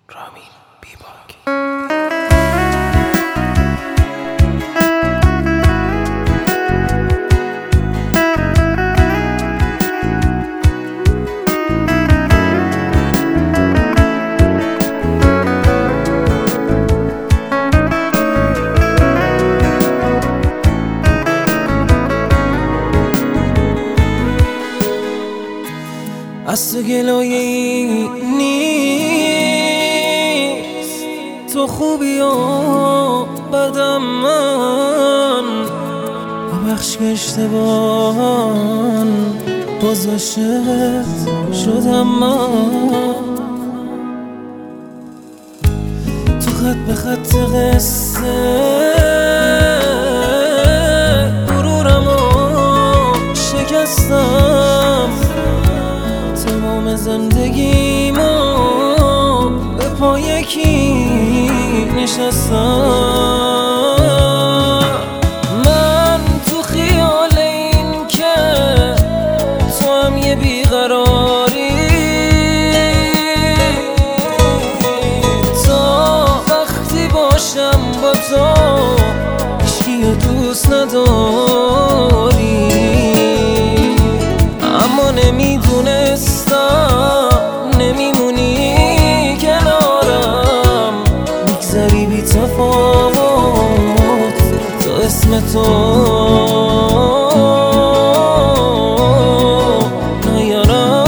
رامین بیباک. از تو گلایه‌ای نیست، تو خوبی و بدم من ببخش که اشتباهان باز عاشقت شدم من. تو خط به خط قصه غرورمو شکستم، تمام زندگیمو به پای کی نشستم. من تو خیال این که تو هم یه بیقراری، تا وقتی باشم با تو هیچکیو دوست نداری. اما نمیمونی کنارم، میگذری بی تفاوت تا اسم تو نیارم.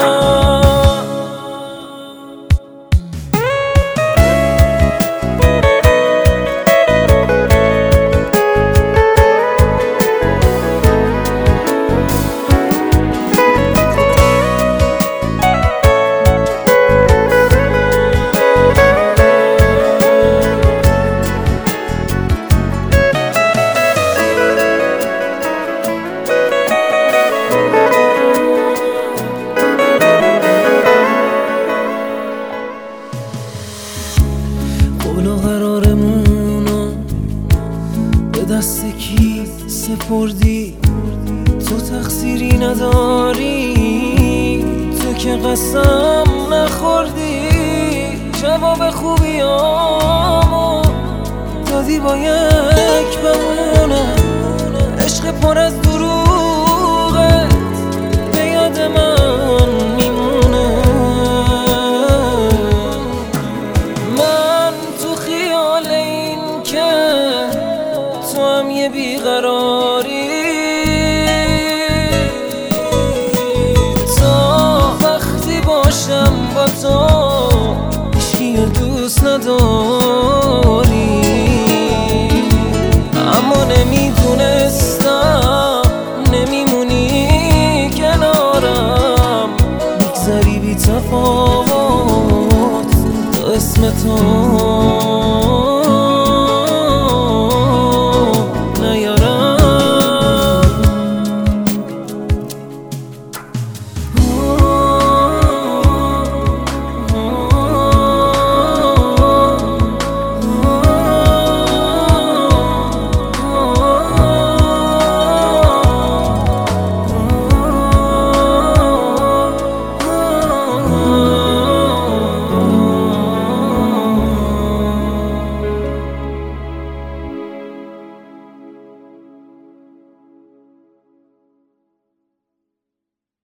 قول و قرارمونو به دست کی سپردی؟ تو تقصیری نداری، تو که قسم نخوردی. جواب خوبیامو دادی با یک بمونه، عشق پر از دروغت به یاد من میمونه. تو هم یه بیقراری، تا وقتی باشم با تو هیچکیو دوست نداری. اما نمیدونستم نمیمونی کنارم، میگذری بی تفاوت تا اسم تو